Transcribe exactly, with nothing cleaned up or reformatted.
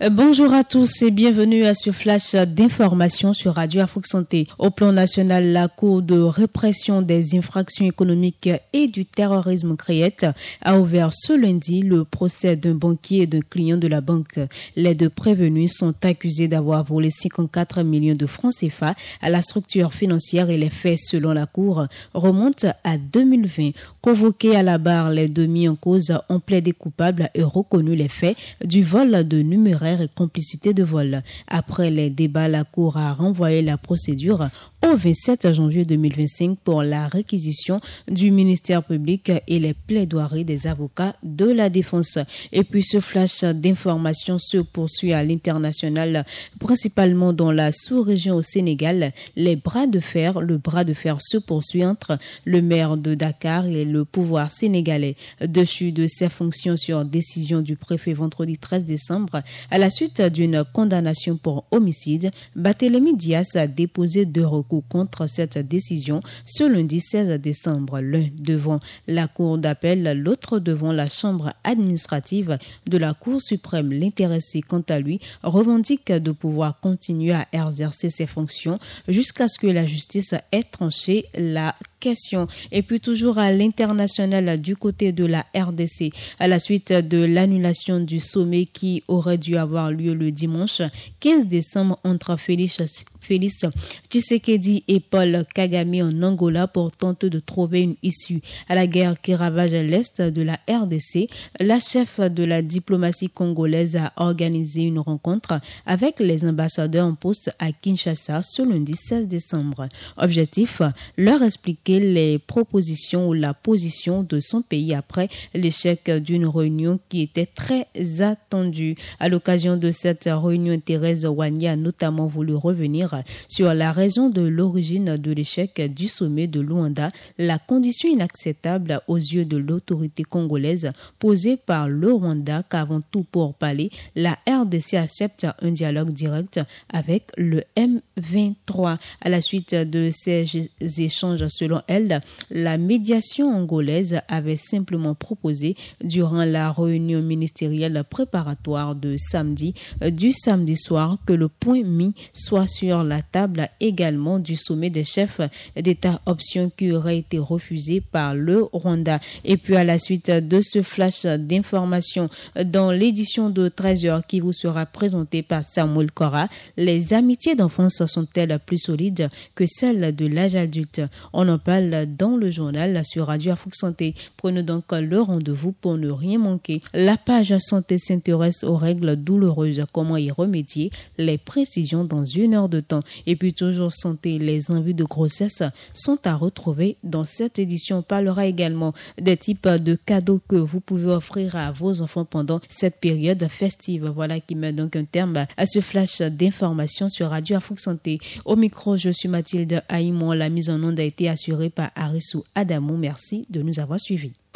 Bonjour à tous et bienvenue à ce flash d'information sur Radio Afrique Santé. Au plan national, la Cour de répression des infractions économiques et du terrorisme Créette a ouvert ce lundi le procès d'un banquier et d'un client de la banque. Les deux prévenus sont accusés d'avoir volé cinquante-quatre millions de francs C F A à la structure financière et les faits, selon la Cour, remontent à deux mille vingt. Convoqués à la barre, les deux mis en cause ont plaidé coupables et reconnu les faits du vol de numéraire et complicité de vol. Après les débats, la Cour a renvoyé la procédure au vingt-sept janvier deux mille vingt-cinq pour la réquisition du ministère public et les plaidoiries des avocats de la défense. Et puis ce flash d'information se poursuit à l'international, principalement dans la sous-région au Sénégal. Les bras de fer, le bras de fer se poursuit entre le maire de Dakar et le pouvoir sénégalais. Déchu de ses fonctions sur décision du préfet vendredi treize décembre, à la suite d'une condamnation pour homicide, Barthélémy Dias a déposé deux recours contre cette décision ce lundi seize décembre, l'un devant la Cour d'appel, l'autre devant la Chambre administrative de la Cour suprême. L'intéressé, quant à lui, revendique de pouvoir continuer à exercer ses fonctions jusqu'à ce que la justice ait tranché la question. Et puis toujours à l'international, du côté de la R D C, à la suite de l'annulation du sommet qui aurait dû avoir lieu le dimanche quinze décembre entre Félix Félix Tshisekedi et Paul Kagame en Angola pour tenter de trouver une issue à la guerre qui ravage l'est de la R D C, la chef de la diplomatie congolaise a organisé une rencontre avec les ambassadeurs en poste à Kinshasa ce lundi seize décembre. Objectif, leur expliquer les propositions ou la position de son pays après l'échec d'une réunion qui était très attendue. À l'occasion de cette réunion, Thérèse Wagné a notamment voulu revenir sur la raison de l'origine de l'échec du sommet de Luanda, la condition inacceptable aux yeux de l'autorité congolaise posée par le Rwanda qu'avant tout pour parler, la R D C accepte un dialogue direct avec le M vingt-trois. À la suite de ces échanges, selon elle, la médiation angolaise avait simplement proposé durant la réunion ministérielle préparatoire de samedi, du samedi soir, que le point mis soit sur la table également du sommet des chefs d'État, option qui aurait été refusée par le Rwanda. Et puis à la suite de ce flash d'information, dans l'édition de treize heures qui vous sera présentée par Samuel Kora, les amitiés d'enfance sont-elles plus solides que celles de l'âge adulte? On en parle dans le journal sur Radio Afrique Santé. Prenez donc le rendez-vous pour ne rien manquer. La page santé s'intéresse aux règles douloureuses, comment y remédier, les précisions dans une heure de temps. Et puis toujours santé, les envies de grossesse sont à retrouver dans cette édition. On parlera également des types de cadeaux que vous pouvez offrir à vos enfants pendant cette période festive. Voilà qui met donc un terme à ce flash d'information sur Radio Afrique Santé. Au micro, je suis Mathilde Haïmon. La mise en onde a été assurée par Arissou Adamou. Merci de nous avoir suivis.